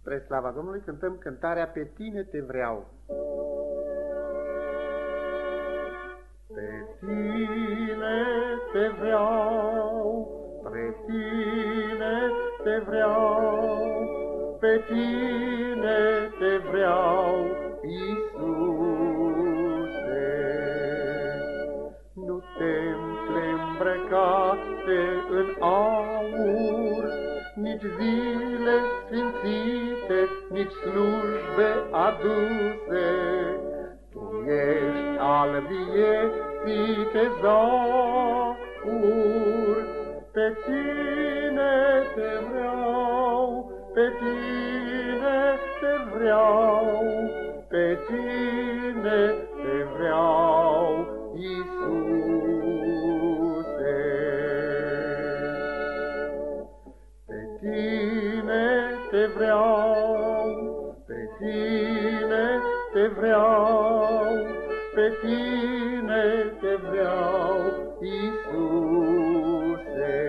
Spre slava Domnului cântăm cântarea Pe tine te vreau. Pe tine te vreau, spre tine te vreau, pe tine te vreau, Iisuse. Nu temple îmbrăcate în aur, nici zile sfințite, nici slujbe aduse. Tu ești al vieții tezaur, pe tine te vreau, pe tine te vreau, pe tine te vreau, Iisuse. Pe tine te vreau, pe tine te vreau, pe tine te vreau, Iisuse.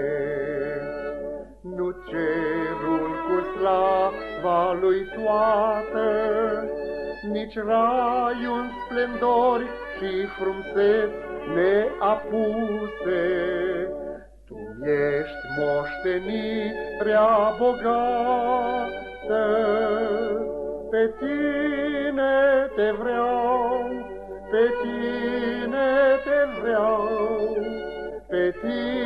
Nu cerul cu slava lui toată, nici raiul în splendori și frumuseți neapuse. Tu ești moștenirea bogată, pe tine te vreau, pe tine te vreau, pe tine